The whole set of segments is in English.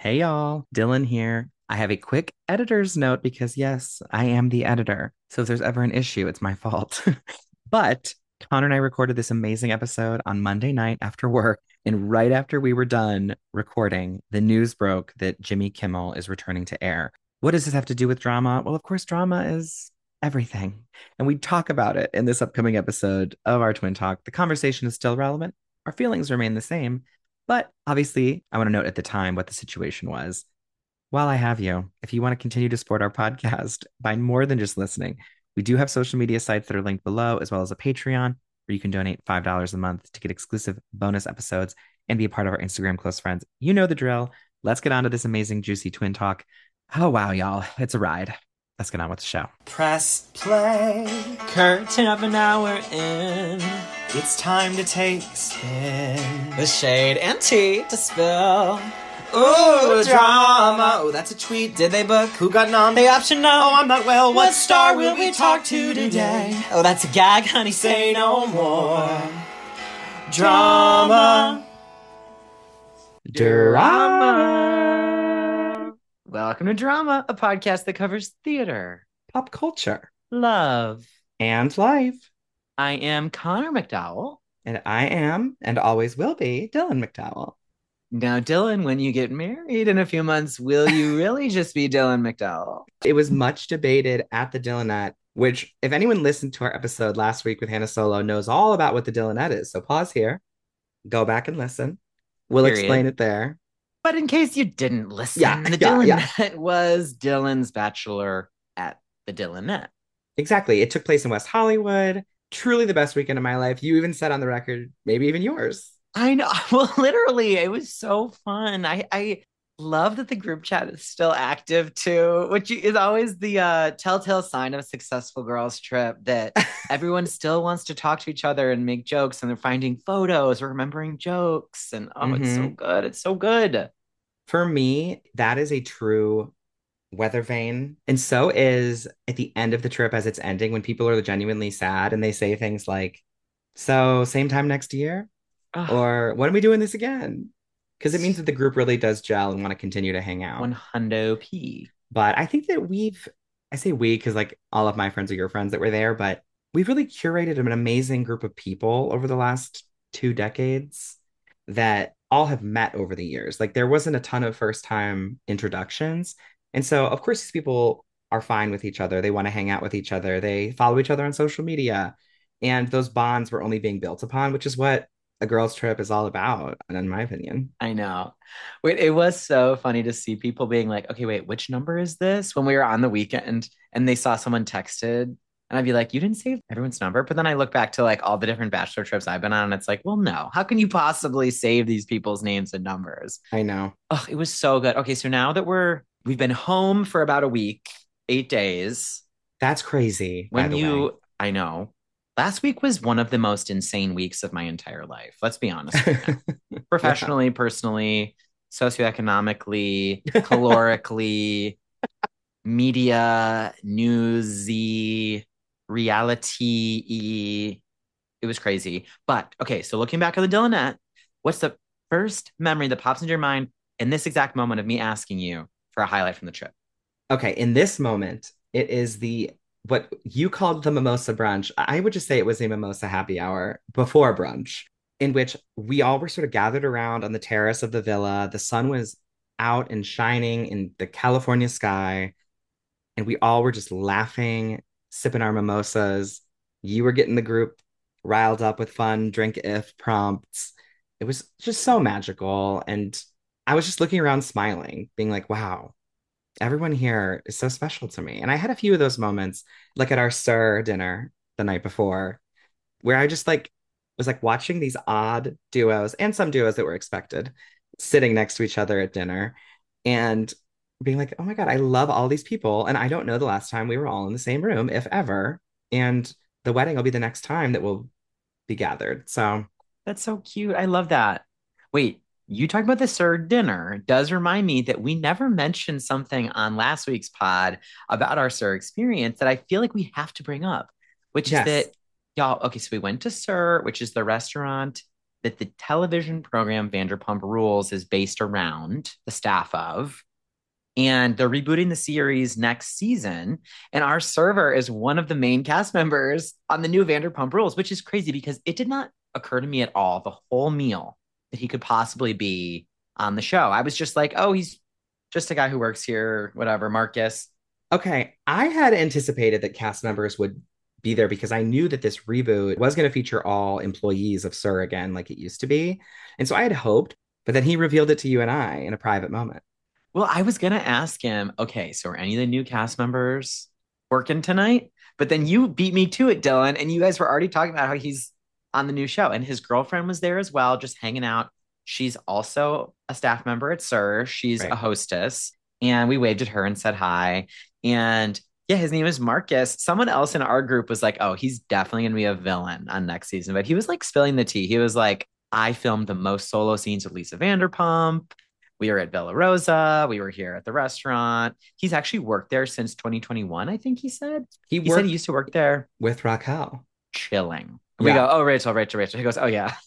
Hey y'all, Dylan here. I have a quick editor's note because, yes, I am the editor. So if there's ever an issue, it's my fault. But Connor and I recorded this amazing episode on Monday night after work. And right after we were done recording, the news broke that Jimmy Kimmel is returning to air. What does this have to do with drama? Well, of course, drama is everything. And we talk about it in this upcoming episode of our Twin Talk. The conversation is still relevant, our feelings remain the same. But obviously, I want to note at the time what the situation was. While I have you, if you want to continue to support our podcast by more than just listening, we do have social media sites that are linked below, as well as a Patreon where you can donate $5 a month to get exclusive bonus episodes and be a part of our Instagram close friends. You know the drill. Let's get on to this amazing, juicy twin talk. Oh, wow, y'all. It's a ride. Let's get on with the show. Press play, curtain of an hour in. It's time to take a spin. The shade and tea to spill. Ooh, drama. Oh, that's a tweet. Did they book? Who got nom? They option no. Oh, I'm not well. What star will we talk to today? Oh, that's a gag, honey. Say no more. Drama. Welcome to Drama, a podcast that covers theater, pop culture, Love. and life. I am Connor McDowell. And I am, and always will be, Dylan McDowell. Now, Dylan, when you get married in a few months, will you really just be Dylan McDowell? It was much debated at the Dylanette, which, if anyone listened to our episode last week with Hannah Solo, knows all about what the Dylanette is. So pause here, go back and listen. We'll Period. explain it there. But in case you didn't listen, the Dylanette was Dylan's bachelor at the Dylanette. Exactly. It took place in West Hollywood. Truly the best weekend of my life. You even said on the record, maybe even yours. I know. Well, literally, it was so fun. I love that the group chat is still active too, which is always the telltale sign of a successful girls trip, that everyone still wants to talk to each other and make jokes, and they're finding photos or remembering jokes. And it's so good. It's so good. For me, that is a true weather vane. And so is at the end of the trip as it's ending, when people are genuinely sad and they say things like, so same time next year? Ugh. Or when are we doing this again? Because it means that the group really does gel and want to continue to hang out. 100p. But I think that I say we because like all of my friends are your friends that were there, but we've really curated an amazing group of people over the last 2 decades that all have met over the years. Like there wasn't a ton of first time introductions. And so, of course, these people are fine with each other. They want to hang out with each other. They follow each other on social media. And those bonds were only being built upon, which is what a girls' trip is all about, in my opinion. I know. Wait, it was so funny to see people being like, okay, wait, which number is this? When we were on the weekend and they saw someone texted, and I'd be like, you didn't save everyone's number. But then I look back to like all the different bachelor trips I've been on, and it's like, well, no, how can you possibly save these people's names and numbers? I know. Oh, it was so good. Okay, so now that we've been home for about a week, 8 days. That's crazy, by the way. I know. Last week was one of the most insane weeks of my entire life. Let's be honest. Professionally, personally, socioeconomically, calorically, media, newsy, reality. It was crazy. But okay, so looking back at the Dylanette, what's the first memory that pops into your mind in this exact moment of me asking you for a highlight from the trip? Okay, in this moment, it is what you called the mimosa brunch. I would just say it was a mimosa happy hour before brunch, in which we all were sort of gathered around on the terrace of the villa. The sun was out and shining in the California sky, and we all were just laughing, sipping our mimosas. You were getting the group riled up with fun drink if prompts. It was just so magical. And I was just looking around smiling, being like, wow, everyone here is so special to me. And I had a few of those moments, like at our SIR dinner the night before, where I just like was like watching these odd duos and some duos that were expected sitting next to each other at dinner and being like, oh my God, I love all these people. And I don't know the last time we were all in the same room, if ever. And the wedding will be the next time that we'll be gathered. So That's so cute. I love that. Wait, you talking about the SIR dinner does remind me that we never mentioned something on last week's pod about our SIR experience that I feel like we have to bring up, which is yes. that, y'all, okay, so we went to SIR, which is the restaurant that the television program Vanderpump Rules is based around the staff of. And they're rebooting the series next season. And our server is one of the main cast members on the new Vanderpump Rules, which is crazy because it did not occur to me at all the whole meal that he could possibly be on the show. I was just like, oh, he's just a guy who works here, whatever, Marcus. Okay, I had anticipated that cast members would be there because I knew that this reboot was going to feature all employees of SUR again, like it used to be. And so I had hoped, but then he revealed it to you and I in a private moment. Well, I was gonna ask him, okay, so are any of the new cast members working tonight? But then you beat me to it, Dylan, and you guys were already talking about how he's on the new show, and his girlfriend was there as well, just hanging out. She's also a staff member at SUR. She's a Right. hostess, and we waved at her and said hi. And yeah, his name is Marcus. Someone else in our group was like, oh, he's definitely gonna be a villain on next season. But he was like spilling the tea. He was like, I filmed the most solo scenes with Lisa Vanderpump. We were at Villa Rosa. We were here at the restaurant. He's actually worked there since 2021, I think he said. He He said he worked used to work there with Raquel. chilling. We Yeah. go, oh, Rachel, Rachel, Rachel. He goes, oh, yeah.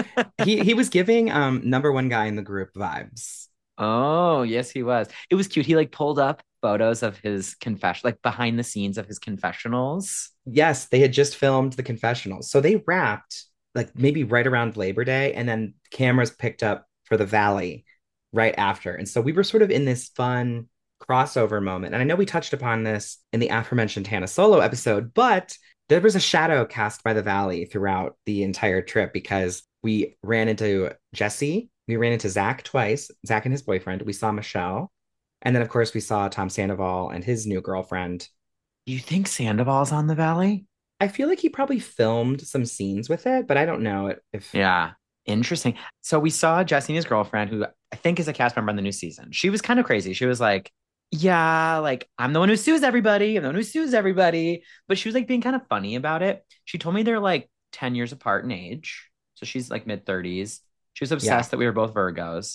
He was giving number one guy in the group vibes. Oh, yes, he was. It was cute. He like pulled up photos of his confession, like behind the scenes of his confessionals. Yes, they had just filmed the confessionals. So they wrapped like maybe right around Labor Day, and then cameras picked up for the Valley right after. And so we were sort of in this fun crossover moment. And I know we touched upon this in the aforementioned Hannah Solo episode, but there was a shadow cast by the Valley throughout the entire trip because we ran into Jesse, we ran into Zach twice, Zach and his boyfriend. We saw Michelle. And then, of course, we saw Tom Sandoval and his new girlfriend. Do you think Sandoval's on the Valley? I feel like he probably filmed some scenes with it, but I don't know if. Yeah. Interesting. So we saw Jesse and his girlfriend, who I think is a cast member on the new season. She was kind of crazy. She was like, yeah, like I'm the one who sues everybody. I'm the one who sues everybody. But she was like being kind of funny about it. She told me they're like 10 years apart in age. So she's like mid 30s. She was Yeah. obsessed that we were both Virgos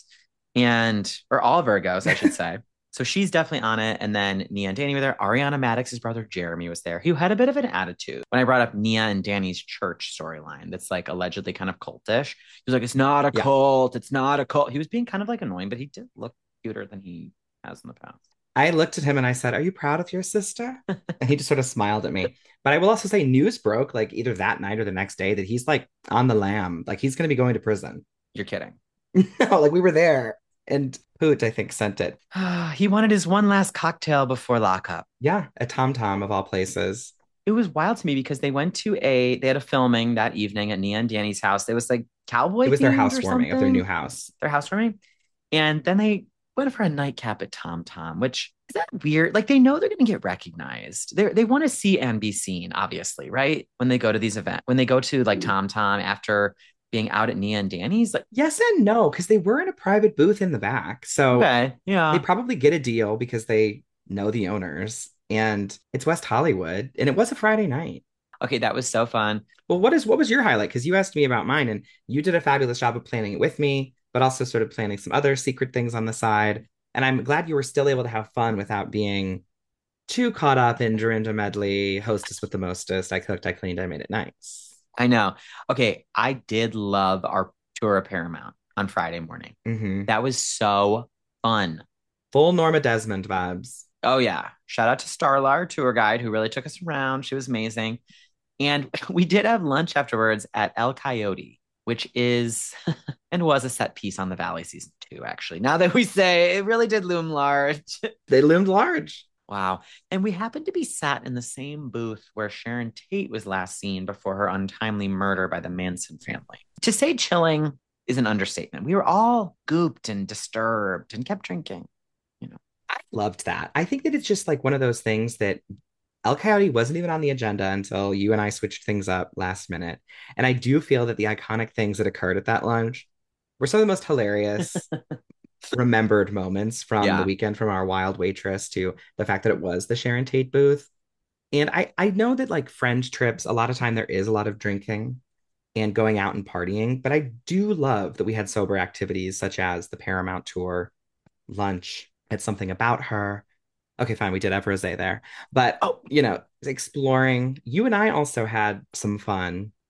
or all Virgos, I should say. So she's definitely on it. And then Nia and Danny were there. Ariana Maddox's brother Jeremy was there, who had a bit of an attitude when I brought up Nia and Danny's church storyline that's like allegedly kind of cultish. He was like, it's not a Yeah. cult. It's not a cult. He was being kind of like annoying, but he did look cuter than he has in the past. I looked at him and I said, "Are you proud of your sister?" And he just sort of smiled at me. But I will also say, news broke like either that night or the next day that he's like on the lam. Like he's going to be going to prison. You're kidding. No, like we were there. And Poot, I think, sent it. He wanted his one last cocktail before lockup. Yeah, a Tom Tom of all places. It was wild to me because they had a filming that evening at Nia and Danny's house. It was like It cowboy was their themed or housewarming of their new something. house. Their housewarming. And then they went for a nightcap at Tom Tom, which is that weird? Like they know they're going to get recognized. They want to see and be seen, obviously, right? When they go to these events, when they go to like Tom Tom after being out at Nia and Danny's, like, Yes and no, because they were in a private booth in the back. So okay, they yeah. probably get a deal because they know the owners. And it's West Hollywood. And it was a Friday night. Okay, that was so fun. Well, what was your highlight? Because you asked me about mine and you did a fabulous job of planning it with me, but also sort of planning some other secret things on the side. And I'm glad you were still able to have fun without being too caught up in Dorinda Medley, hostess with the mostest. I cooked, I cleaned, I made it nice. I know. Okay, I did love our tour of Paramount on Friday morning. Hmm. That was so fun. Full Norma Desmond vibes. Oh yeah. Shout out to Starla, our tour guide, who really took us around. She was amazing. And we did have lunch afterwards at El Coyote, which is and was a set piece on the Valley season 2, actually. Now that we say it really did loom large. They loomed large. Wow. And we happened to be sat in the same booth where Sharon Tate was last seen before her untimely murder by the Manson family. To say chilling is an understatement. We were all gooped and disturbed and kept drinking, you know. I loved that. I think that it's just like one of those things that El Coyote wasn't even on the agenda until you and I switched things up last minute. And I do feel that the iconic things that occurred at that lunch were some of the most hilarious remembered moments from the Yeah. weekend, from our wild waitress to the fact that it was the Sharon Tate booth. And I know that like friend trips, a lot of time there is a lot of drinking and going out and partying, but I do love that we had sober activities such as the Paramount tour, lunch, had something about her. Okay, fine, we did have rosé there. But Oh, exploring. You and I also had some fun.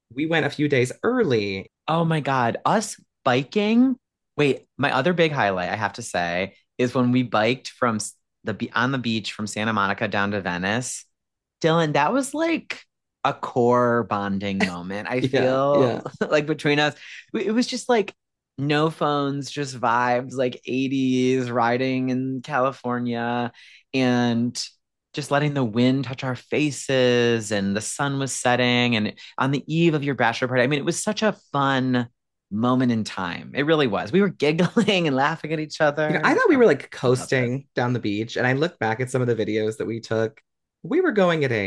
We went a few days early. Oh my God. Us biking. Wait, my other big highlight, I have to say, is when we biked from on the beach from Santa Monica down to Venice. Dylan, that was like a core bonding moment. I Yeah, feel yeah. like between us, it was just like no phones, just vibes, like 80s riding in California and just letting the wind touch our faces and the sun was setting and on the eve of your bachelor party. I mean, it was such a fun moment in time. It really was. We were giggling and laughing at each I other. thought we Oh, were like I loved it. coasting down the beach, and I look back at some of the videos that we took. We were going at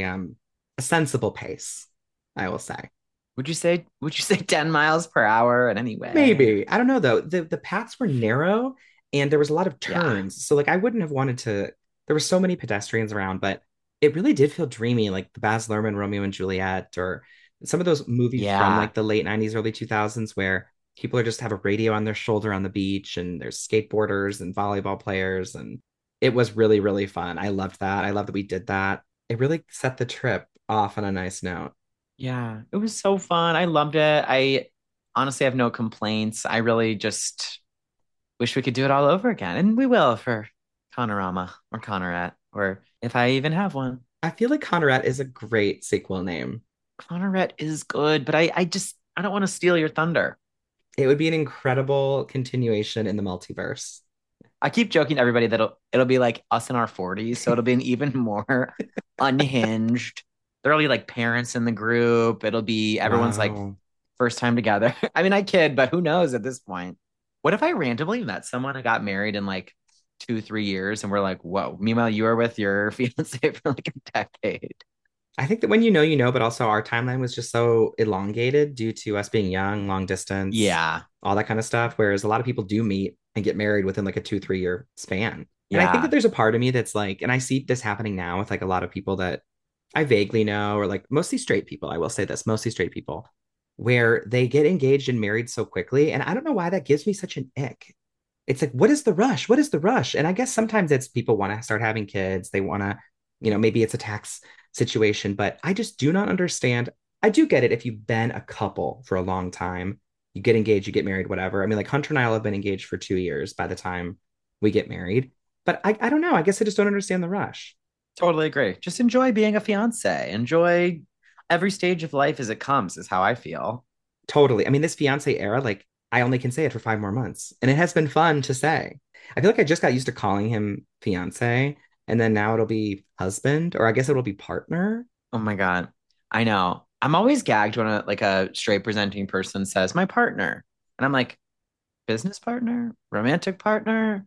a sensible pace, I will say. Would you say 10 miles per hour in any way? Maybe. I don't know though. The paths were narrow and there was a lot of Yeah. turns. So like I wouldn't have wanted to there were so many pedestrians around, but it really did feel dreamy, like the Baz Luhrmann Romeo and Juliet or some of those movies from Yeah. like the late 90s, early 2000s where people are just have a radio on their shoulder on the beach and there's skateboarders and volleyball players and it was really, really fun. I loved that. I loved that we did that. It really set the trip off on a nice note. Yeah. It was so fun. I loved it. I honestly have no complaints. I really just wish we could do it all over again. And we will for Conorama or Conorette, or if I even have one. I feel like Conrad is a great sequel name. Conorette is good, but I don't want to steal your thunder. It would be an incredible continuation in the multiverse. I keep joking to everybody that it'll be like us in our 40s, so it'll be an even more unhinged. There'll be like parents in the group. It'll be everyone's like Wow. first time together. I mean, I kid, but who knows at this point? What if I randomly met someone who got married in like 2, 3 years and we're like, whoa, meanwhile you were with your fiance for like a decade. I think that when you know, but also our timeline was just so elongated due to us being young, long distance, Yeah, all that kind of stuff. Whereas a lot of people do meet and get married within like a 2, 3 year span. And I think that yeah, there's a part of me that's like, and I see this happening now with like a lot of people that I vaguely know, or like mostly straight people. I will say this, mostly straight people, where they get engaged and married so quickly. And I don't know why that gives me such an ick. It's like, what is the rush? What is the rush? And I guess sometimes it's people want to start having kids. They want to, maybe it's a tax situation, but I just do not understand. I do get it if you've been a couple for a long time, you get engaged, you get married, whatever. I mean, like Hunter and I will have been engaged for 2 years by the time we get married. But I don't know. I guess I just don't understand the rush. totally agree. Just enjoy being a fiance. Enjoy every stage of life as it comes, is how I feel. Totally. I mean, this fiance era, like I only can say it for 5 more months. And it has been fun to say. I feel like I just got used to calling him fiance. And then now it'll be husband, or I guess it'll be partner. Oh my God. I know. I'm always gagged when a straight presenting person says my partner. And I'm like, business partner, romantic partner,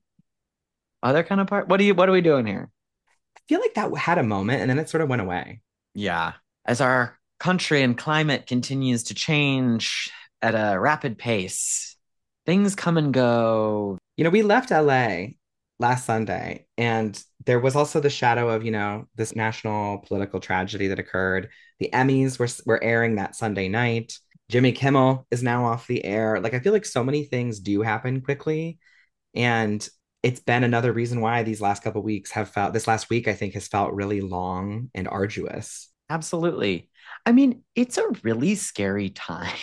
other kind of part. What are we doing here? I feel like that had a moment and then it sort of went away. Yeah. As our country and climate continues to change at a rapid pace, things come and go. We left LA last Sunday, and there was also the shadow of, this national political tragedy that occurred. The Emmys were airing that Sunday night. Jimmy Kimmel is now off the air. Like, I feel like so many things do happen quickly. And it's been another reason why these last couple weeks have felt, this last week, I think, has felt really long and arduous. Absolutely. I mean, it's a really scary time.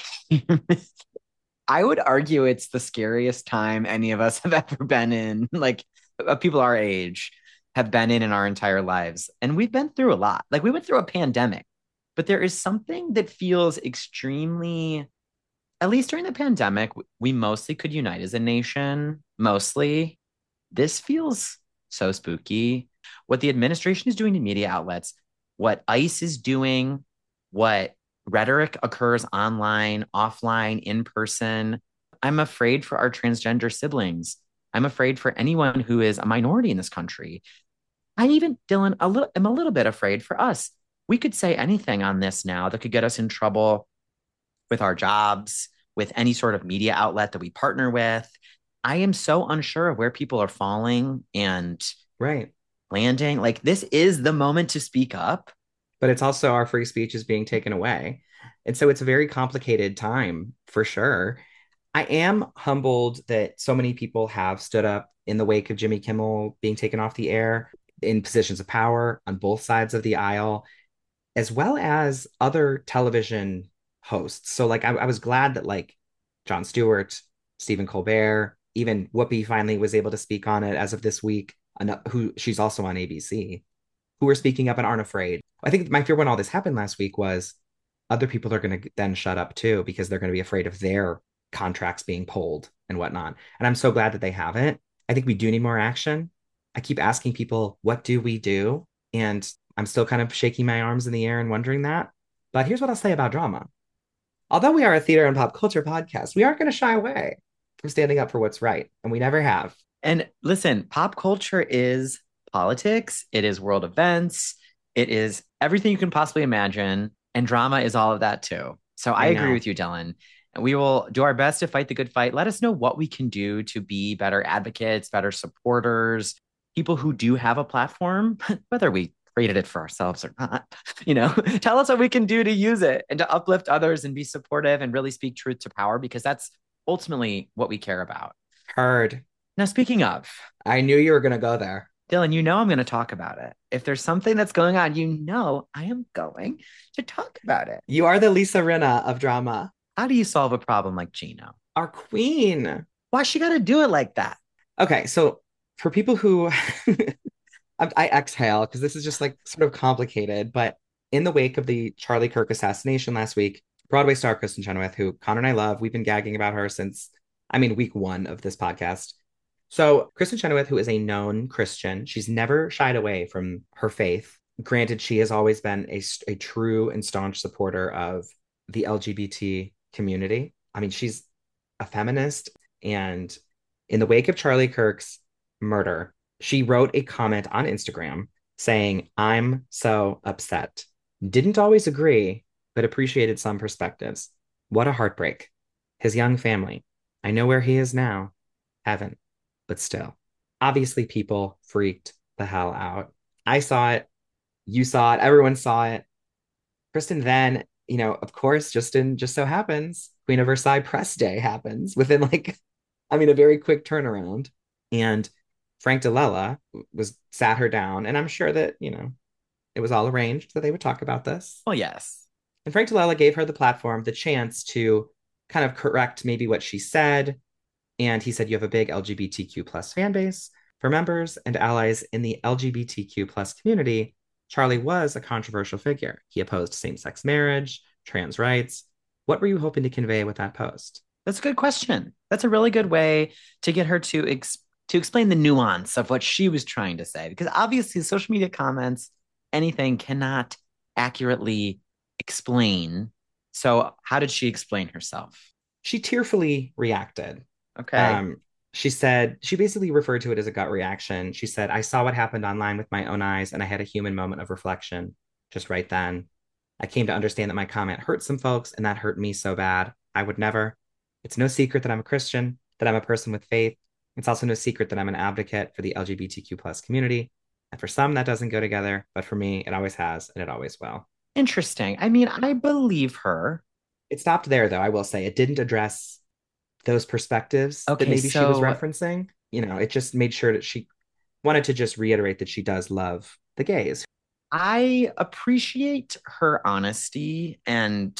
I would argue it's the scariest time any of us have ever been in, like people our age have been in our entire lives. And we've been through a lot. Like we went through a pandemic, but there is something that feels extremely, at least during the pandemic, we mostly could unite as a nation, mostly. This feels so spooky. What the administration is doing to media outlets, what ICE is doing, what rhetoric occurs online, offline, in person. I'm afraid for our transgender siblings. I'm afraid for anyone who is a minority in this country. I even, Dylan, am a little bit afraid for us. We could say anything on this now that could get us in trouble with our jobs, with any sort of media outlet that we partner with. I am so unsure of where people are falling and Right. landing. Like, this is the moment to speak up. But it's also our free speech is being taken away. And so it's a very complicated time for sure. I am humbled that so many people have stood up in the wake of Jimmy Kimmel being taken off the air in positions of power on both sides of the aisle, as well as other television hosts. So like I was glad that like Jon Stewart, Stephen Colbert, even Whoopi finally was able to speak on it as of this week, who she's also on ABC, who are speaking up and aren't afraid. I think my fear when all this happened last week was other people are going to then shut up too because they're going to be afraid of their contracts being pulled and whatnot. And I'm so glad that they haven't. I think we do need more action. I keep asking people, what do we do? And I'm still kind of shaking my arms in the air and wondering that. But here's what I'll say about drama. Although we are a theater and pop culture podcast, we aren't going to shy away from standing up for what's right. And we never have. And listen, pop culture is politics, it is world events, it is everything you can possibly imagine. And drama is all of that too. So I agree with you, Dylan. And we will do our best to fight the good fight. Let us know what we can do to be better advocates, better supporters, people who do have a platform, whether we created it for ourselves or not. Tell us what we can do to use it and to uplift others and be supportive and really speak truth to power, because that's ultimately what we care about. Heard. Now, speaking of, I knew you were going to go there. Dylan, I'm going to talk about it. If there's something that's going on, I am going to talk about it. You are the Lisa Rinna of drama. How do you solve a problem like Gino? Our queen. Why she got to do it like that? Okay, so for people who I exhale because this is just like sort of complicated, but in the wake of the Charlie Kirk assassination last week, Broadway star Kristin Chenoweth, who Connor and I love, we've been gagging about her since, week one of this podcast. So Kristin Chenoweth, who is a known Christian, she's never shied away from her faith. Granted, she has always been a true and staunch supporter of the LGBT community. She's a feminist. And in the wake of Charlie Kirk's murder, she wrote a comment on Instagram saying, "I'm so upset. Didn't always agree, but appreciated some perspectives. What a heartbreak. His young family. I know where he is now. Heaven. But still." Obviously, people freaked the hell out. I saw it. You saw it. Everyone saw it. Kristin then, of course, just so happens, Queen of Versailles press day happens within a very quick turnaround. And Frank DeLella sat her down, and I'm sure that, it was all arranged that they would talk about this. Well, yes. And Frank DeLella gave her the platform, the chance to kind of correct maybe what she said. And he said, you have a big LGBTQ plus fan base. For members and allies in the LGBTQ plus community, Charlie was a controversial figure. He opposed same-sex marriage, trans rights. What were you hoping to convey with that post? That's a good question. That's a really good way to get her to explain the nuance of what she was trying to say. Because obviously social media comments, anything cannot accurately explain. So how did she explain herself? She tearfully reacted. Okay. She basically referred to it as a gut reaction. She said, I saw what happened online with my own eyes, and I had a human moment of reflection just right then. I came to understand that my comment hurt some folks, and that hurt me so bad. I would never. It's no secret that I'm a Christian, that I'm a person with faith. It's also no secret that I'm an advocate for the LGBTQ plus community. And for some, that doesn't go together, but for me, it always has, and it always will. Interesting. I believe her. It stopped there, though, I will say. It didn't address those perspectives that maybe she was referencing. It just made sure that she wanted to just reiterate that she does love the gays. I appreciate her honesty and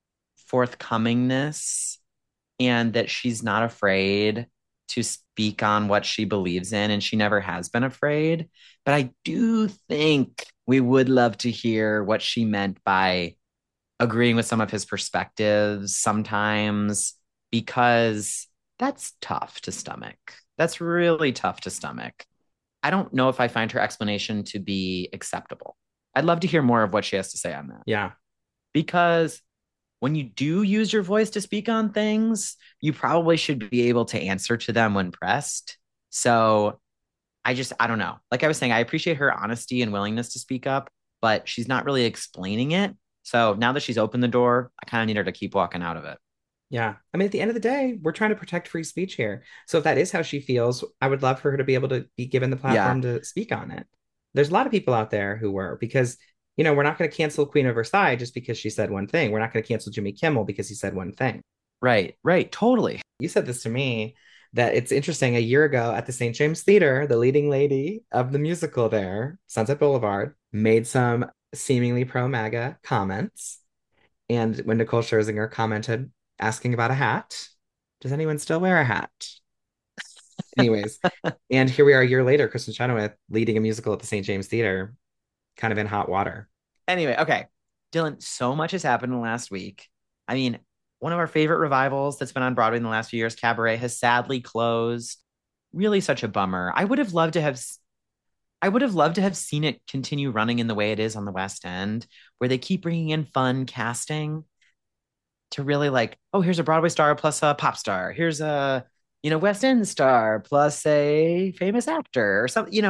forthcomingness, and that she's not afraid to speak on what she believes in, and she never has been afraid. But I do think we would love to hear what she meant by agreeing with some of his perspectives sometimes, because that's tough to stomach. That's really tough to stomach. I don't know if I find her explanation to be acceptable. I'd love to hear more of what she has to say on that. Yeah. Because when you do use your voice to speak on things, you probably should be able to answer to them when pressed. So I don't know. Like I was saying, I appreciate her honesty and willingness to speak up, but she's not really explaining it. So now that she's opened the door, I kind of need her to keep walking out of it. Yeah. At the end of the day, we're trying to protect free speech here. So if that is how she feels, I would love for her to be able to be given the platform to speak on it. There's a lot of people out there who were, because, we're not going to cancel Queen of Versailles just because she said one thing. We're not going to cancel Jimmy Kimmel because he said one thing. Right. Totally. You said this to me, that it's interesting. A year ago at the St. James Theater, the leading lady of the musical there, Sunset Boulevard, made some seemingly pro-MAGA comments. And when Nicole Scherzinger commented asking about a hat, does anyone still wear a hat? Anyways, and here we are a year later, Kristen Chenoweth leading a musical at the St. James Theater, kind of in hot water. Anyway, okay. Dylan, so much has happened in the last week. I mean, one of our favorite revivals that's been on Broadway in the last few years, Cabaret, has sadly closed. Really such a bummer. I would have loved to have seen it continue running in the way it is on the West End, where they keep bringing in fun casting to really like, oh, here's a Broadway star plus a pop star. Here's a, West End star plus a famous actor or something.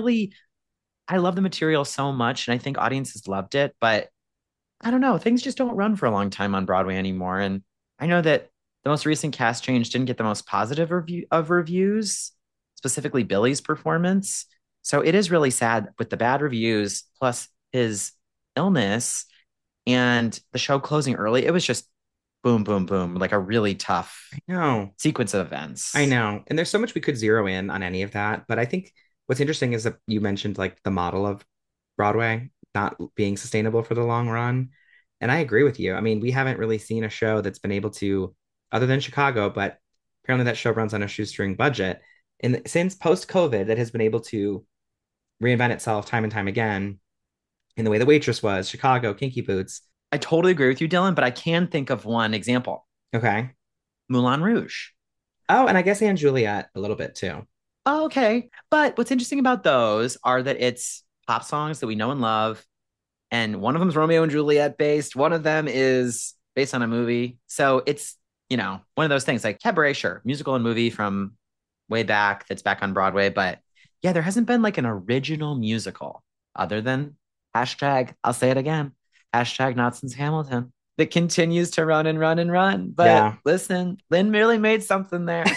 I love the material so much and I think audiences loved it, but I don't know, things just don't run for a long time on Broadway anymore. And I know that the most recent cast change didn't get the most positive reviews, specifically Billy's performance. So it is really sad with the bad reviews plus his illness and the show closing early. It was just boom, boom, boom, like a really tough No, sequence of I events. know. And there's so much we could zero in on any of that. But I think what's interesting is that you mentioned like the model of Broadway not being sustainable for the long run. And I agree with you. I mean, we haven't really seen a show that's been able to, other than Chicago, but apparently that show runs on a shoestring budget. And since post COVID, that has been able to reinvent itself time and time again in the way The Waitress was, Chicago, Kinky Boots. I totally agree with you, Dylan, but I can think of one example. Okay. Moulin Rouge. Oh, and I guess Anne Juliet a little bit too. Oh, okay. But what's interesting about those are that it's pop songs that we know and love. And one of them is Romeo and Juliet based. One of them is based on a movie. So it's, one of those things like Cabaret, sure, musical and movie from way back that's back on Broadway. But yeah, there hasn't been like an original musical other than hashtag, I'll say it again, hashtag not since Hamilton that continues to run and run and run. But Yeah. listen, Lynn really made something there.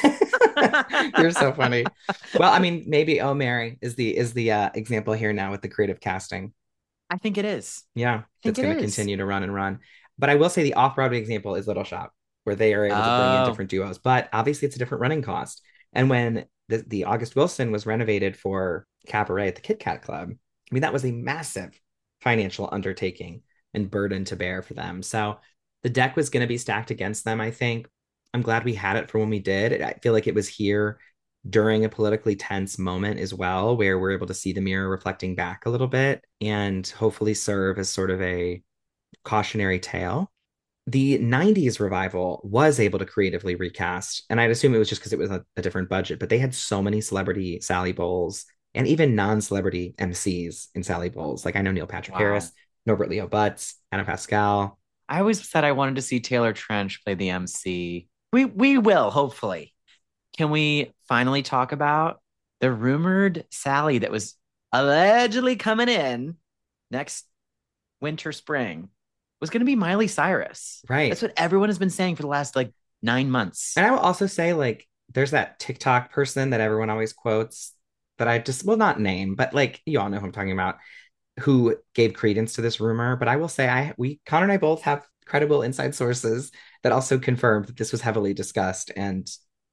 You're so funny. Well, I mean, maybe Oh Mary is the example here now with the creative casting. I think it is. Yeah, I think that's it going to is. continue to run and run. But I will say the off-Broadway example is Little Shop, where they are able to bring in Oh, different duos. But obviously, it's a different running cost. And when the August Wilson was renovated for Cabaret at the Kit Kat Club, I mean, that was a massive financial undertaking and burden to bear for them. So the deck was going to be stacked against them, I think. I'm glad we had it for when we did. I feel like it was here during a politically tense moment as well, where we're able to see the mirror reflecting back a little bit and hopefully serve as sort of a cautionary tale. The 90s revival was able to creatively recast, and I'd assume it was just because it was a different budget, but they had so many celebrity Sally Bowles and even non-celebrity MCs in Sally Bowles. Like I know Neil Patrick wow. Harris, Norbert Leo Butz, Anna Pascal. I always said I wanted to see Taylor Trench play the MC. We will, hopefully. Can we finally talk about the rumored Sally that was allegedly coming in next winter, spring? Was going to be Miley Cyrus. That's Right. what everyone has been saying for the last like 9 months. And I will also say, like, there's that TikTok person that everyone always quotes that I just will not name, but like you all know who I'm talking about, who gave credence to this rumor. But I will say Connor and I both have credible inside sources that also confirmed that this was heavily discussed and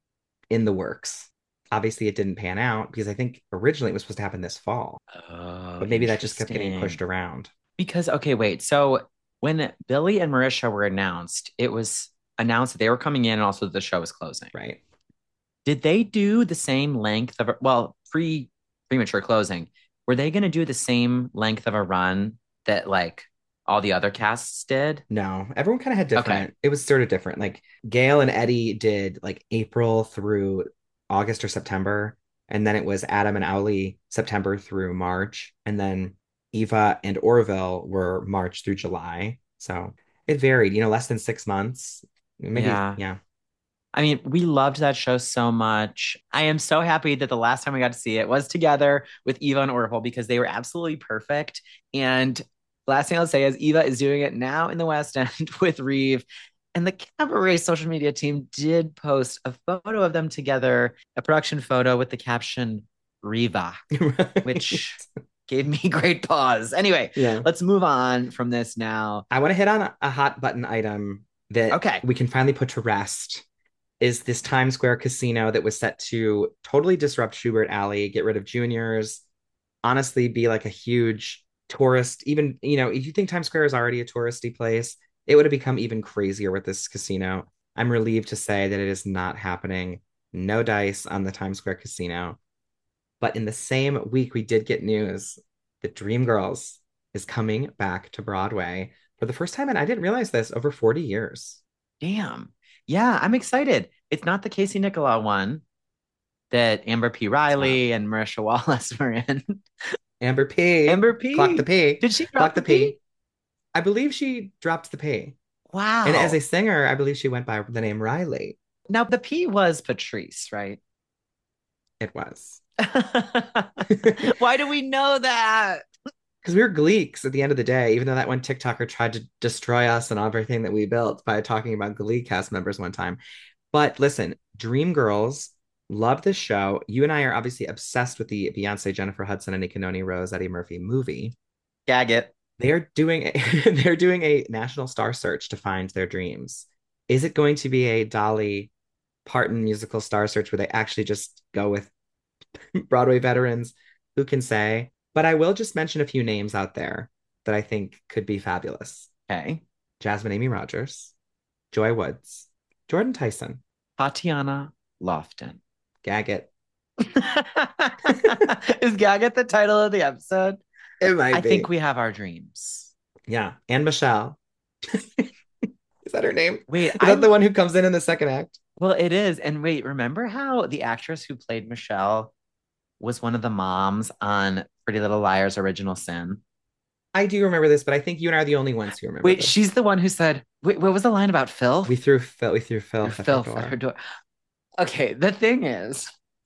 in the works. Obviously, it didn't pan out because I think originally it was supposed to happen this fall, Oh, but maybe that just kept getting pushed interesting. around. Because, okay, wait. So when Billy and Marisha were announced, it was announced that they were coming in and also the show was closing. Right. Did they do the same length of well, premature closing? Were they going to do the same length of a run that like all the other casts did? No, everyone kind of had Okay. different, it was sort of different. Like Gail and Eddie did like April through August or September. And then it was Adam and Owly September through March. And then Eva and Orville were March through July. So it varied, less than 6 months. Maybe, Yeah. yeah. I mean, we loved that show so much. I am so happy that the last time we got to see it was together with Eva and Orville because they were absolutely perfect. And last thing I'll say is Eva is doing it now in the West End with Reeve. And the Cabaret social media team did post a photo of them together, a production photo with the caption Riva, Right. which gave me great pause. Anyway, Yeah. let's move on from this now. I want to hit on a hot button item that Okay. we can finally put to rest is this Times Square casino that was set to totally disrupt Schubert Alley, get rid of juniors, honestly be like a huge tourist, even, if you think Times Square is already a touristy place, it would have become even crazier with this casino. I'm relieved to say that it is not happening. No dice on the Times Square casino. But in the same week, we did get news that Dreamgirls is coming back to Broadway for the first time. And I didn't realize this over 40 years. Damn. Yeah, I'm excited. It's not the Casey Nicola one that Amber P. Riley and Marisha Wallace were in. Amber P. Amber Clock the P. P. Did she drop Clock the the P. P? I believe she dropped the P. And as a Wow. singer, I believe she went by the name Riley. Now the P was Patrice, right? It was. Why do we know that? Because we were gleeks at the end of the day, even though that one TikToker tried to destroy us and everything that we built by talking about Glee cast members one time. But listen, Dreamgirls, love this show. You and I are obviously obsessed with the Beyonce, Jennifer Hudson, and Nicanoni Rose, Eddie Murphy movie. Gag it. They're doing they're doing a national star search to find their dreams. Is it going to be a Dolly Parton musical star search where they actually just go with Broadway veterans? Who can say? But I will just mention a few names out there that I think could be fabulous. Okay. Jasmine Amy Rogers, Joy Woods, Jordan Tyson, Tatiana Lofton. Gaggett. Is Gaggett the title of the episode? It might I be. think we have our dreams. Yeah. And Michelle. Is that her name? Wait, is that the one who comes in the second act? Well, it is. And wait, remember how the actress who played Michelle was one of the moms on Pretty Little Liars Original Sin? I do remember this, but I think you and I are the only ones who remember Wait, this. she's the one who said, wait, what was the line about Phil? We threw filth at her door. Okay, the thing is,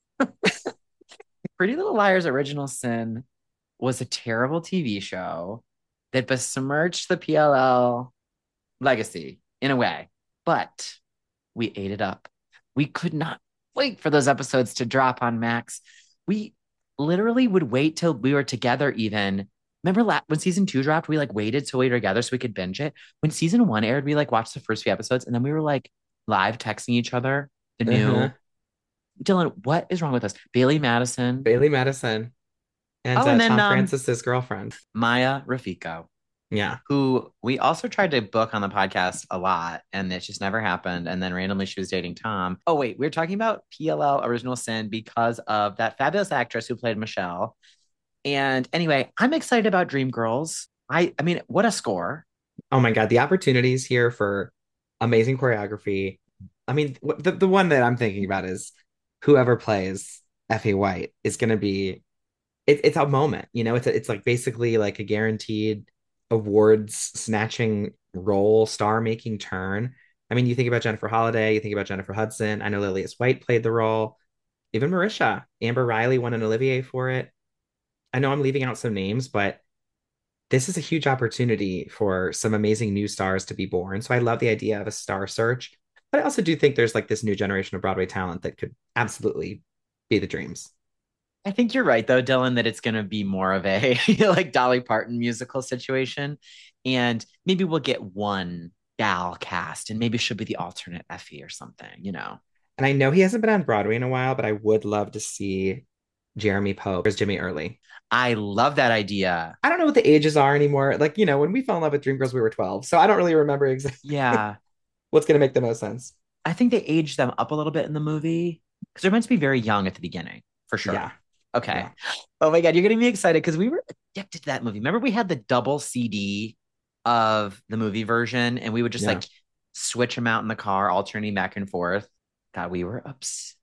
Pretty Little Liars Original Sin was a terrible TV show that besmirched the PLL legacy in a way, but we ate it up. We could not wait for those episodes to drop on Max. We literally would wait till we were together even. Remember when season 2 dropped, we like waited till we were together so we could binge it. When season 1 aired, we like watched the first few episodes and then we were like live texting each other the new. Dylan, what is wrong with us? Bailey Madison. And then Tom Francis's girlfriend. Maya Rafiko. Yeah. Who we also tried to book on the podcast a lot and it just never happened. And then randomly she was dating Tom. Oh, wait, we were talking about PLL Original Sin because of that fabulous actress who played Michelle. And anyway, I'm excited about Dreamgirls. I mean, what a score. Oh my God. The opportunities here for amazing choreography. I mean, the one that I'm thinking about is whoever plays Effie White is going to be, it's a moment, you know, it's like basically like a guaranteed awards snatching role, star making turn. I mean, you think about Jennifer Holliday, you think about Jennifer Hudson. I know Lillias White played the role. Even Marisha, Amber Riley won an Olivier for it. I know I'm leaving out some names, but this is a huge opportunity for some amazing new stars to be born. So I love the idea of a star search, but I also do think there's like this new generation of Broadway talent that could absolutely be the dreams. I think you're right, though, Dylan, that it's going to be more of a like Dolly Parton musical situation. And maybe we'll get one gal cast and maybe she'll be the alternate Effie or something, you know. And I know he hasn't been on Broadway in a while, but I would love to see Jeremy Pope as Jimmy Early. I love that idea. I don't know what the ages are anymore. Like, you know, when we fell in love with Dreamgirls, we were 12. So I don't really remember exactly what's going to make the most sense. I think they aged them up a little bit in the movie because they're meant to be very young at the beginning, for sure. Yeah. Okay. Yeah. Oh my God, you're getting me excited because we were addicted to that movie. Remember, we had the double CD of the movie version, and we would just like switch them out in the car, alternating back and forth. God, we were obsessed.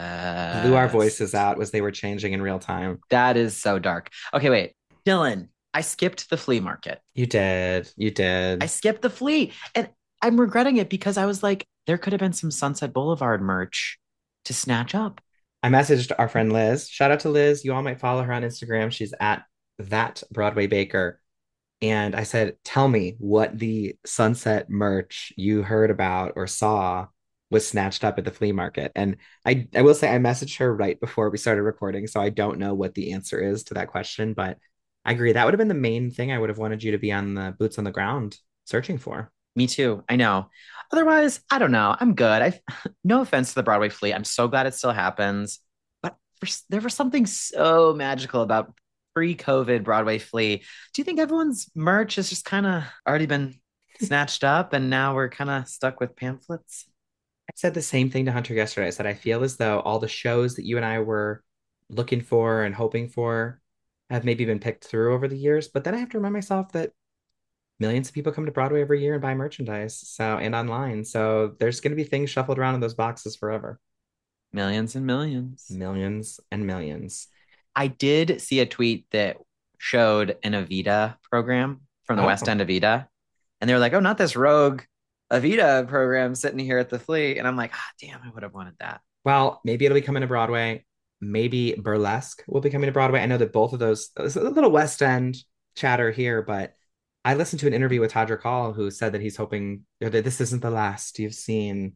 Blew our voices out as they were changing in real time. That is so dark. Okay, wait. Dylan, I skipped the flea market. You did. I skipped the flea. And I'm regretting it because I was like, there could have been some Sunset Boulevard merch to snatch up. I messaged our friend Liz. Shout out to Liz. You all might follow her on Instagram. She's at that Broadway Baker. And I said, tell me what the Sunset merch you heard about or saw was snatched up at the flea market. And I will say I messaged her right before we started recording. So I don't know what the answer is to that question, but I agree. That would have been the main thing I would have wanted you to be on the boots on the ground searching for. Me too. I know. Otherwise, I don't know. I'm good. No offense to the Broadway Flea. I'm so glad it still happens. But there was something so magical about pre-COVID Broadway Flea. Do you think everyone's merch has just kind of already been snatched up, and now we're kind of stuck with pamphlets. I said the same thing to Hunter yesterday. I said, I feel as though all the shows that you and I were looking for and hoping for have maybe been picked through over the years. But then I have to remind myself that millions of people come to Broadway every year and buy merchandise. So, and online. So there's going to be things shuffled around in those boxes forever. Millions and millions. Millions and millions. I did see a tweet that showed an Evita program from the West Oh, End Evita. And they were like, oh, not this rogue Evita program sitting here at the Flea. And I'm like, ah, damn, I would have wanted that. well, maybe it'll be coming to Broadway. Maybe Burlesque will be coming to Broadway. I know that both of those, there's a little West End chatter here, but I listened to an interview with Todrick Hall who said that he's hoping that this isn't the last you've seen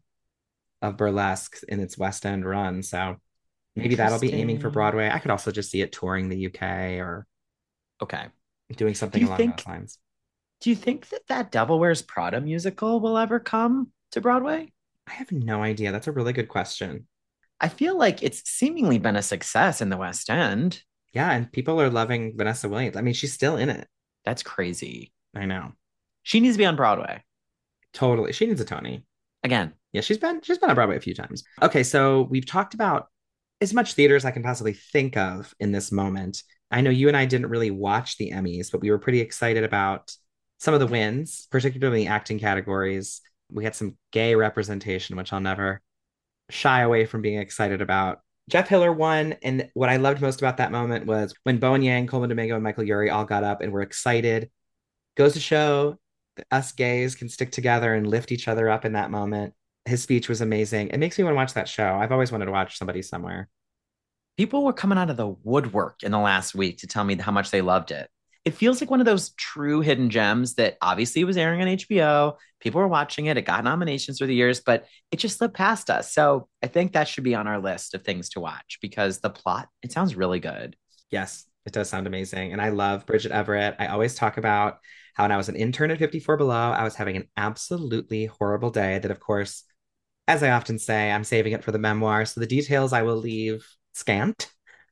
of Burlesque in its West End run. So maybe that'll be aiming for Interesting. Broadway. I could also just see it touring the UK or Okay. doing Do something you along those think lines. do you think that that Devil Wears Prada musical will ever come to Broadway? I have no idea. That's a really good question. I feel like it's seemingly been a success in the West End. Yeah, and people are loving Vanessa Williams. I mean, she's still in it. That's crazy. I know. She needs to be on Broadway. Totally. She needs a Tony. Again, Yeah, she's been on Broadway a few times. Okay, so we've talked about as much theater as I can possibly think of in this moment. I know you and I didn't really watch the Emmys, but we were pretty excited about some of the wins, particularly in the acting categories. We had some gay representation, which I'll never shy away from being excited about. Jeff Hiller won, and what I loved most about that moment was when Bowen Yang, Coleman Domingo, and Michael Urie all got up and were excited. Goes to show that us gays can stick together and lift each other up in that moment. His speech was amazing. It makes me want to watch that show. I've always wanted to watch Somebody Somewhere. people were coming out of the woodwork in the last week to tell me how much they loved it. It feels like one of those true hidden gems that obviously was airing on HBO. People were watching it. It got nominations through the years, but it just slipped past us. So I think that should be on our list of things to watch because the plot, it sounds really good. Yes, it does sound amazing. And I love Bridget Everett. I always talk about how when I was an intern at 54 Below, I was having an absolutely horrible day that, of course, as I often say, I'm saving it for the memoir. So the details I will leave scant.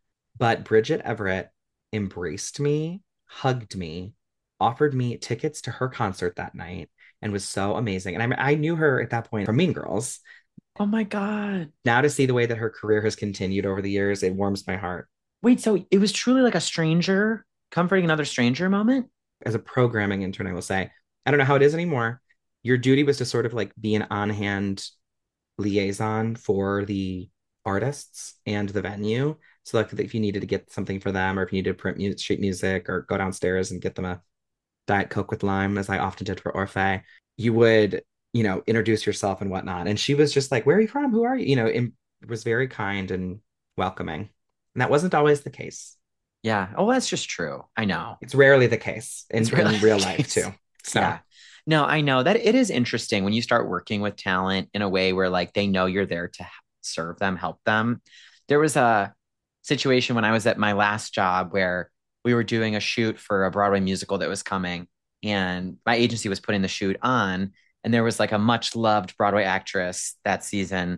But Bridget Everett embraced me, hugged me, offered me tickets to her concert that night, and was so amazing. And I knew her at that point from Mean Girls. Oh my God. Now to see the way that her career has continued over the years, it warms my heart. Wait, so it was truly like a stranger comforting another stranger moment? As a programming intern, I will say, I don't know how it is anymore. Your duty was to sort of like be an on hand liaison for the artists and the venue. So like if you needed to get something for them, or if you needed to print sheet music, or go downstairs and get them a Diet Coke with lime, as I often did for Orphe, you would, introduce yourself and whatnot. And she was just like, "Where are you from? Who are you?" And was very kind and welcoming. And that wasn't always the case. Yeah. Oh, that's just true. I know. It's rarely the case It's really in real the life case. too. So Yeah. No, I know that it is interesting when you start working with talent in a way where like they know you're there to serve them, help them. There was a situation when I was at my last job where we were doing a shoot for a Broadway musical that was coming, and my agency was putting the shoot on, and there was like a much loved Broadway actress that season,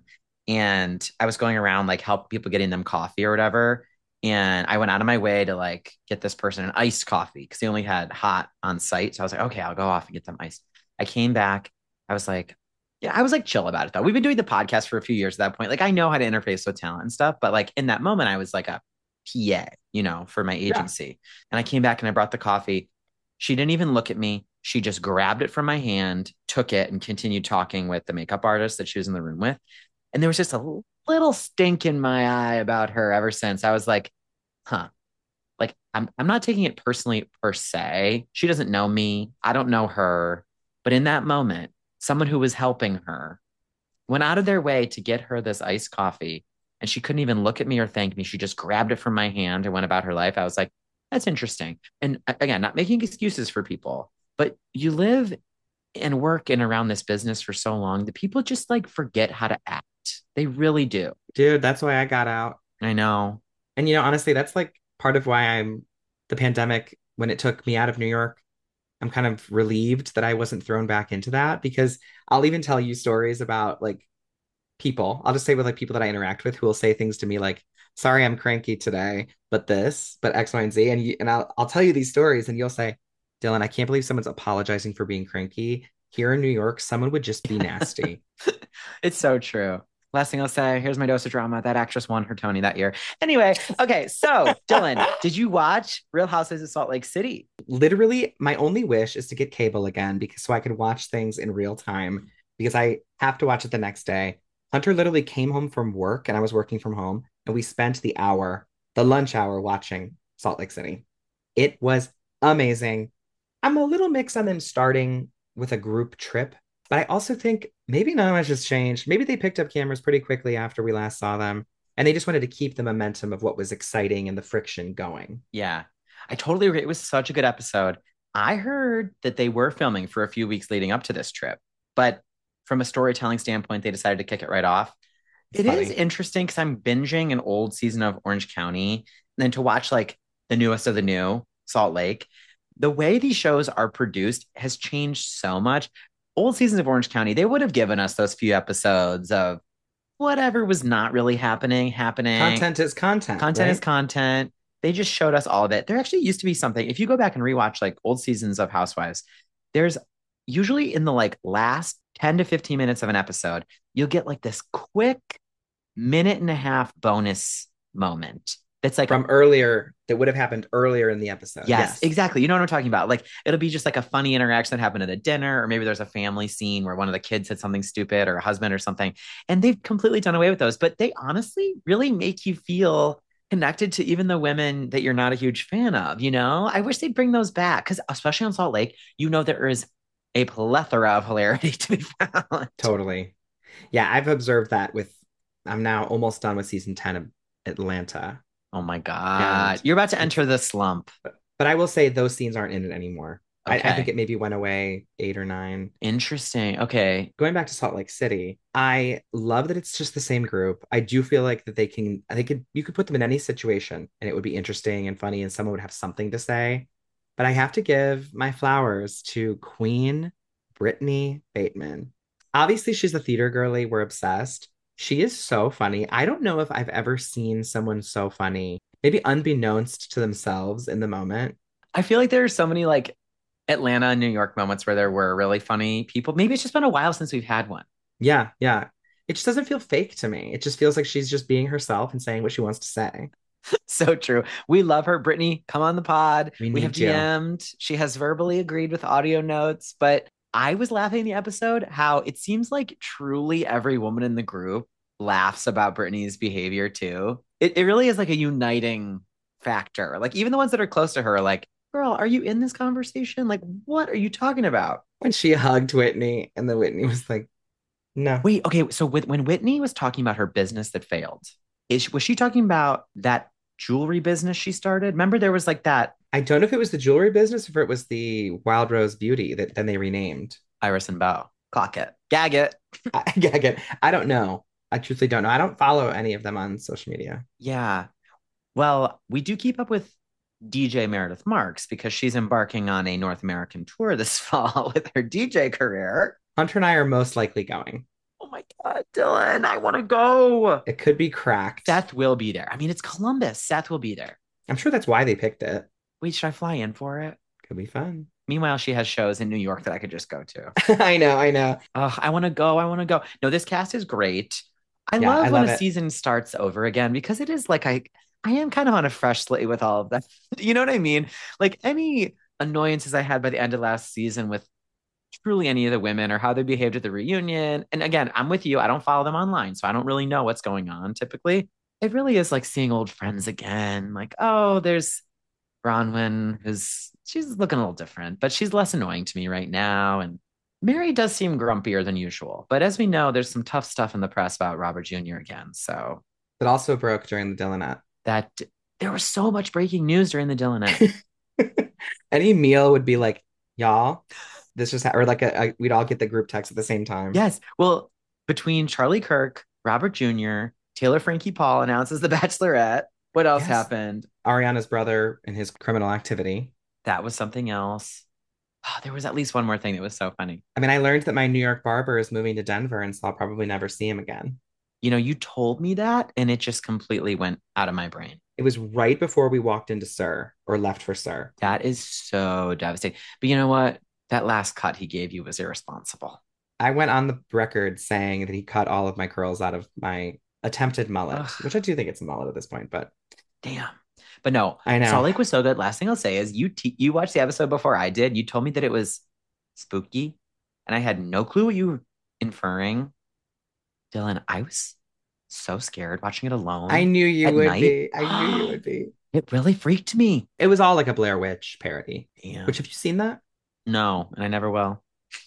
and I was going around like help people getting them coffee or whatever. And I went out of my way to like get this person an iced coffee because they only had hot on site. So I was like, okay, I'll go off and get them iced. I came back. I was like, yeah, I was like chill about it though. We've been doing the podcast for a few years at that point. Like I know how to interface with talent and stuff, but like in that moment, I was like a PA, for my yeah. agency. And I came back and I brought the coffee. She didn't even look at me. She just grabbed it from my hand, took it, and continued talking with the makeup artist that she was in the room with. And there was just a little stink in my eye about her ever since. I was like, huh. Like I'm not taking it personally per se. She doesn't know me. I don't know her. But in that moment, someone who was helping her went out of their way to get her this iced coffee. And she couldn't even look at me or thank me. She just grabbed it from my hand and went about her life. I was like, that's interesting. And again, not making excuses for people, but you live and work in around this business for so long that people just like forget how to act. They really do. Dude, that's why I got out. I know. And honestly, that's like part of why the pandemic, when it took me out of New York, I'm kind of relieved that I wasn't thrown back into that, because I'll even tell you stories about like people. I'll just say with like people that I interact with who will say things to me like, "Sorry, I'm cranky today, but this, but X, Y, and Z." And I'll tell you these stories and you'll say, "Dylan, I can't believe someone's apologizing for being cranky. here in New York, someone would just be nasty. It's so true. Last thing I'll say, here's my dose of drama. That actress won her Tony that year. Anyway, okay, so Dylan, did you watch Real Housewives of Salt Lake City? Literally, my only wish is to get cable again because so I could watch things in real time because I have to watch it the next day. Hunter literally came home from work and I was working from home, and we spent the lunch hour watching Salt Lake City. It was amazing. I'm a little mixed on them starting with a group trip, but I also think maybe not much has changed. Maybe they picked up cameras pretty quickly after we last saw them, and they just wanted to keep the momentum of what was exciting and the friction going. Yeah, I totally agree. It was such a good episode. I heard that they were filming for a few weeks leading up to this trip, but from a storytelling standpoint, they decided to kick it right off. It's It is funny. interesting because I'm binging an old season of Orange County, and then to watch like the newest of the new, Salt Lake. The way these shows are produced has changed so much. Old seasons of Orange County, they would have given us those few episodes of whatever was not really happening. Content is content, Content is right? content. They just showed us all of it. There actually used to be something. If you go back and rewatch like old seasons of Housewives, there's usually in the like last 10 to 15 minutes of an episode, you'll get like this quick minute and a half bonus moment. That's like, From earlier, that would have happened earlier in the episode. yes, Yes. exactly. You know what I'm talking about? Like, it'll be just like a funny interaction that happened at a dinner, or maybe there's a family scene where one of the kids said something stupid or a husband or something. And they've completely done away with those, but they honestly really make you feel connected to even the women that you're not a huge fan of. I wish they'd bring those back because, especially on Salt Lake, there is a plethora of hilarity to be found. Totally. Yeah, I've observed that I'm now almost done with season 10 of Atlanta. Oh my God. And You're about to it's, enter the slump. but I will say those scenes aren't in it anymore. I think Okay. it maybe went away eight or nine. Interesting. Okay. Going back to Salt Lake City, I love that it's just the same group. I do feel like that you could put them in any situation and it would be interesting and funny and someone would have something to say. But I have to give my flowers to Queen Brittany Bateman. Obviously, she's a theater girly. We're obsessed. She is so funny. I don't know if I've ever seen someone so funny, maybe unbeknownst to themselves in the moment. I feel like there are so many like Atlanta and New York moments where there were really funny people. Maybe it's just been a while since we've had one. Yeah, yeah. It just doesn't feel fake to me. It just feels like she's just being herself and saying what she wants to say. So true. We love her. Brittany, come on the pod. We We have need you. DM'd. She has verbally agreed with audio notes, but I was laughing in the episode how it seems like truly every woman in the group laughs about Brittany's behavior too. It really is like a uniting factor. Like even the ones that are close to her are like, girl, are you in this conversation? Like, what are you talking about? When she hugged Whitney, and then Whitney was like, no. Wait, okay. So when Whitney was talking about her business that failed, was she talking about that jewelry business she started? Remember there was like that I don't know if it was the jewelry business or if it was the Wild Rose Beauty that then they renamed. Iris and Bow. Clock it. Gag it. I don't know. I truthfully don't know. I don't follow any of them on social media. Yeah. Well, we do keep up with DJ Meredith Marks because she's embarking on a North American tour this fall with her DJ career. Hunter and I are most likely going. Oh my God, Dylan, I want to go. It could be cracked. Seth will be there. I mean, it's Columbus. Seth will be there. I'm sure that's why they picked it. Wait, should I fly in for it? Could be fun. Meanwhile, she has shows in New York that I could just go to. I know, I know. I want to go. I want to go. No, this cast is great. I Yeah, I love when love a it. season starts over again because it is like I am kind of on a fresh slate with all of that. You know what I mean? Like any annoyances I had by the end of last season with truly any of the women or how they behaved at the reunion. And again, I'm with you. I don't follow them online, so I don't really know what's going on typically. It really is like seeing old friends again. Like, oh, there's Bronwyn, who's she's looking a little different, but she's less annoying to me right now. And Mary does seem grumpier than usual. But as we know, there's some tough stuff in the press about Robert Jr. again. So It also broke during the Dylanette. that there was so much breaking news during the Dylanette. Any meal would be like, y'all, this just or like we'd all get the group text at the same time. Yes. Well, between Charlie Kirk, Robert Jr., Taylor Frankie Paul announces The Bachelorette. What else Yes. happened? Ariana's brother and his criminal activity. That was something else. Oh, there was at least one more thing that was so funny. I mean, I learned that my New York barber is moving to Denver, and so I'll probably never see him again. You told me that, and it just completely went out of my brain. It was right before we walked into Sir or left for Sir. That is so devastating. But you know what? That last cut he gave you was irresponsible. I went on the record saying that he cut all of my curls out of my attempted mullet, which I Ugh, do think it's a mullet at this point, but damn. But no, I Salt know. Lake was so good. Last thing I'll say is you watched the episode before I did. You told me that it was spooky, and I had no clue what you were inferring. Dylan, I was so scared watching it I alone knew you at would night. be. I knew you would be. It really freaked me. It was all like a Blair Witch parody. Which Damn. have you seen that? No, and I never will.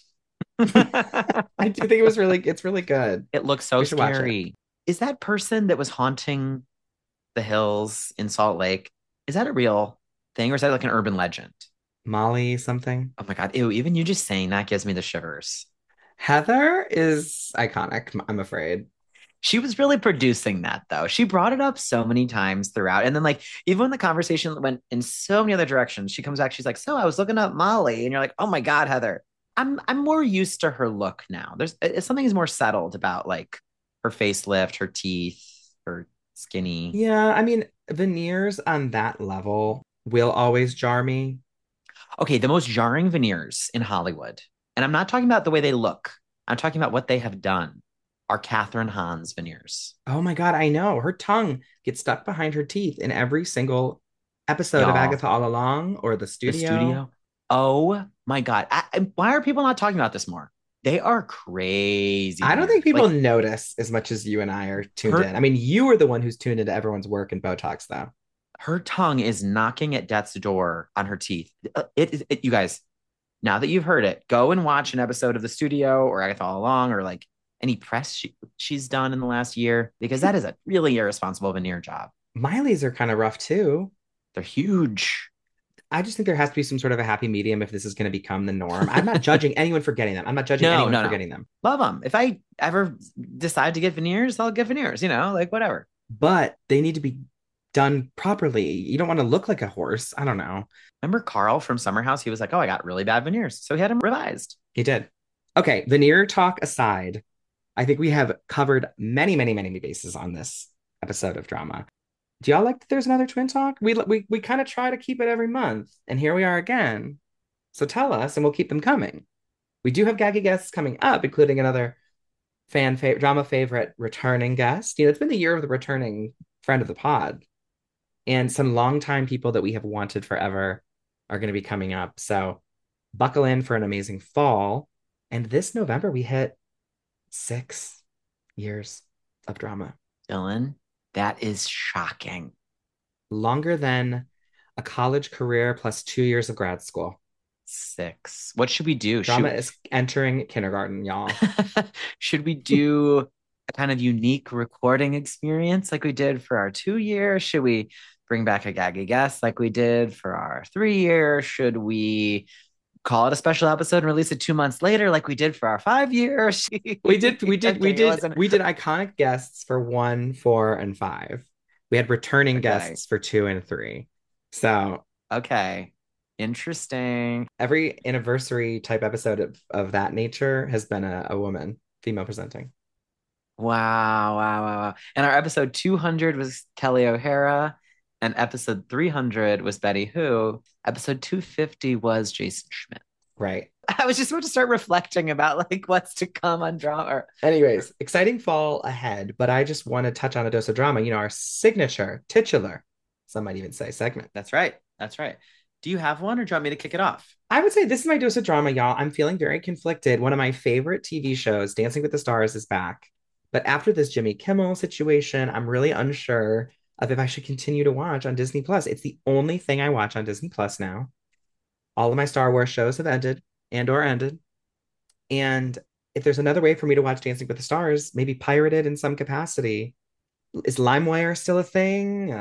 I do think it's really good. It looks so We should watch it. scary. Is that person that was haunting the hills in Salt Lake, is that a real thing or is that like an urban legend? Molly something. Oh my God. Ew, even you just saying that gives me the shivers. Heather is iconic, I'm afraid. She was really producing that though. She brought it up so many times throughout. And then like even when the conversation went in so many other directions, she comes back, she's like, so I was looking up Molly. And you're like, oh my God, Heather. I'm more used to her look now. Something is more settled about like her facelift, her teeth, her skinny. Yeah, I mean, veneers on that level will always jar me. Okay, the most jarring veneers in Hollywood, and I'm not talking about the way they look, I'm talking about what they have done, are Catherine Hahn's veneers. Oh my God, I know. Her tongue gets stuck behind her teeth in every single episode of Y'all, Agatha All Along or The the Studio. studio. Oh my God. Why are people not talking about this more? They are crazy I don't think veneers. people Like notice as much as you and I are tuned in. her I mean, you are the one who's tuned into everyone's work and Botox, though. her tongue is knocking at death's door on her teeth. You guys, now that you've heard it, go and watch an episode of The Studio or Agatha All Along or like any press she's done in the last year because that is a really irresponsible veneer job. Miley's are kind of rough too. They're huge. I just think there has to be some sort of a happy medium if this is going to become the norm. I'm not judging anyone for getting them. I'm not judging No, anyone no, for no. getting them. Love them. If I ever decide to get veneers, I'll get veneers, like whatever. But they need to be done properly. You don't want to look like a horse. I don't know. Remember Carl from Summer House? He was like, oh, I got really bad veneers. So he had them revised. He did. Okay, veneer talk aside, I think we have covered many, many, many bases on this episode of drama. Do y'all like that there's another twin talk? We kind of try to keep it every month, and here we are again. So tell us, and we'll keep them coming. We do have gaggy guests coming up, including another drama favorite returning guest. It's been the year of the returning friend of the pod, and some longtime people that we have wanted forever are going to be coming up. So buckle in for an amazing fall. And this November, we hit 6 years of drama. Dylan, that is shocking. Longer than a college career plus 2 years of grad school. 6. What should we do? Drama is entering kindergarten, y'all. Should we do a kind of unique recording experience like we did for our 2 years? Should we bring back a gaggy guest like we did for our 3 years? Should we call it a special episode and release it 2 months later like we did for our 5 years? We did iconic guests for 1, 4, and 5. We had returning guests for 2 and 3. So okay. Interesting. every anniversary type episode of that nature has been a woman, female presenting. Wow, wow, wow, wow. And our episode 200 was Kelly O'Hara, and episode 300 was Betty Who. Episode 250 was Jason Schmidt. Right. I was just about to start reflecting about like what's to come on drama. Anyways, exciting fall ahead, but I just want to touch on a dose of drama, our signature, titular, some might even say segment. That's right. That's right. Do you have one or do you want me to kick it off? I would say this is my dose of drama, y'all. I'm feeling very conflicted. One of my favorite TV shows, Dancing with the Stars, is back. But after this Jimmy Kimmel situation, I'm really unsure of if I should continue to watch on Disney Plus. It's the only thing I watch on Disney Plus now. All of my Star Wars shows have ended and/or ended. And if there's another way for me to watch Dancing with the Stars, maybe pirated in some capacity, is LimeWire still a thing?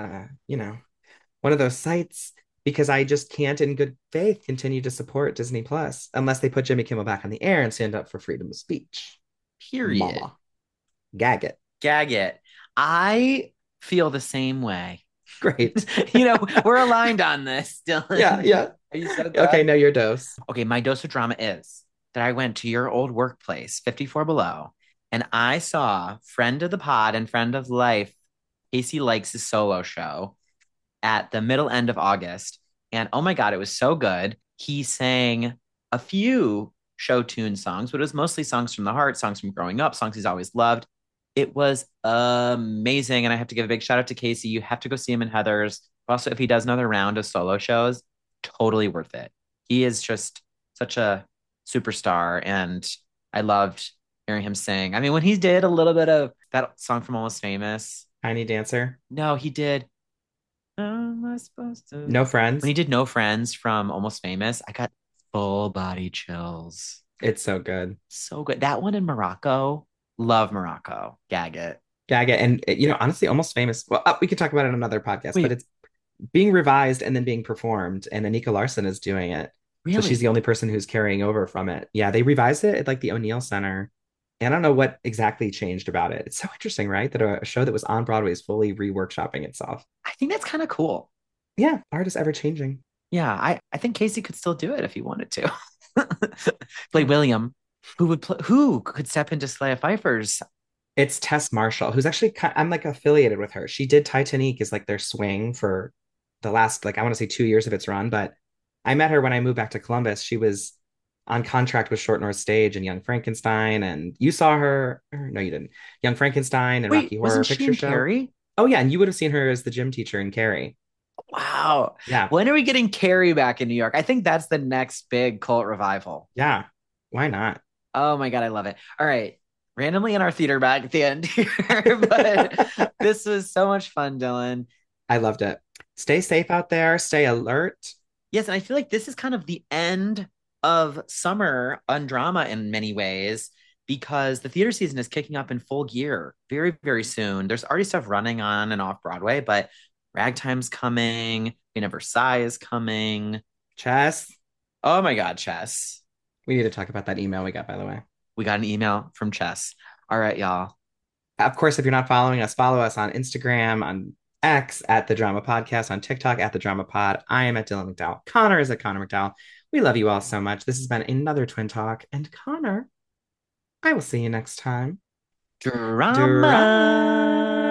One of those sites, because I just can't, in good faith, continue to support Disney Plus unless they put Jimmy Kimmel back on the air and stand up for freedom of speech. Period. Mama. Gag it. Gag it. I feel the same way. Great. We're aligned on this, Dylan. Yeah. Are you so good? Okay, know your dose. Okay, my dose of drama is that I went to your old workplace, 54 Below, and I saw friend of the pod and friend of life, Casey Likes' solo show at the middle end of August. And oh my God, it was so good. He sang a few show tune songs, but it was mostly songs from the heart, songs from growing up, songs he's always loved. It was amazing. And I have to give a big shout out to Casey. You have to go see him in Heather's. Also, if he does another round of solo shows, totally worth it. He is just such a superstar. And I loved hearing him sing. I mean, when he did a little bit of that song from Almost Famous, Tiny Dancer. no, he did. How am I supposed to? No When he Friends. did No Friends from Almost Famous, I got full body chills. It's so good. So good. That one in Morocco, love Morocco. Gag it. Gaga. And, honestly, Almost Famous. Well, we could talk about it on another podcast, but Wait, it's being revised and then being performed. And Anika Larson is doing it. So she's really? the only person who's carrying over from it. Yeah, they revised it at like the O'Neill Center. And I don't know what exactly changed about it. It's so interesting, right? That a show that was on Broadway is fully reworkshopping itself. I think that's kind of cool. Yeah, art is ever changing. Yeah, I think Casey could still do it if he wanted to. Play William. Who could step into Slaya Pfeiffer's? It's Tess Marshall, who's actually I'm like affiliated with her. She did Titanic as like their swing for the last like I want to say 2 years of its run, but I met her when I moved back to Columbus. She was on contract with Short North Stage and Young Frankenstein, and you saw her. Or, no, you didn't. Young Frankenstein and Wait, Rocky Horror wasn't she Picture in Show. Carrie? Oh yeah, and you would have seen her as the gym teacher in Carrie. Wow. Yeah, When are we getting Carrie back in New York? I think that's the next big cult revival. yeah. Why not? Oh my God, I love it. All right. Randomly in our theater bag at the end here, but this was so much fun, Dylan. I loved it. Stay safe out there. Stay alert. Yes, and I feel like this is kind of the end of summer on drama in many ways because the theater season is kicking up in full gear very, very soon. There's already stuff running on and off Broadway, but Ragtime's coming, Queen of Versailles is coming. Chess. Oh my God, Chess. We need to talk about that email we got, by the way. We got an email from Chess. All right, y'all. Of course, if you're not following us, follow us on Instagram, on X at the Drama Podcast, on TikTok at the Drama Pod. I am at Dylan McDowell. Connor is at Connor McDowell. We love you all so much. This has been another Twin Talk. And Connor, I will see you next time. Drama. Drama.